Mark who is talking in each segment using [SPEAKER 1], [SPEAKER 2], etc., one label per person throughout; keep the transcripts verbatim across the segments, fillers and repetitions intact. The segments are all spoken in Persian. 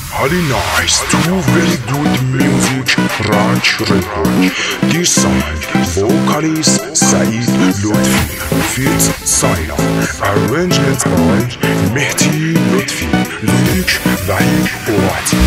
[SPEAKER 1] Holly nice, two very good music, rock record. This song, vocalist Saeed Lutfi, feats Saila, arrangement by Mehdi Lutfi, lyric Wahid Ouati.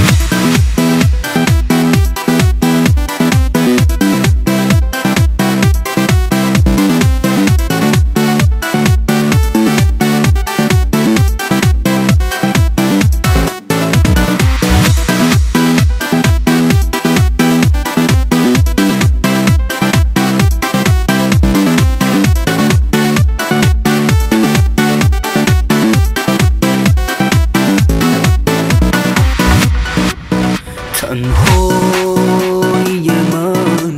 [SPEAKER 2] تنهایی من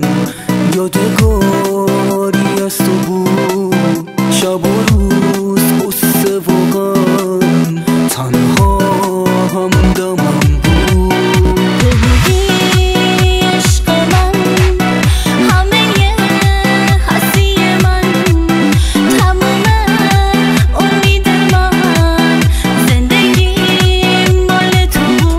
[SPEAKER 2] یادگاری از تو بود، شب و روز قصه و غم، تنها همدمم بود.
[SPEAKER 3] تو بودی عشق من، همه هستی من، تمام امید من، زندگیم مال تو بود.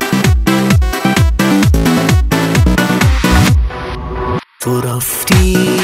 [SPEAKER 2] تو رفتی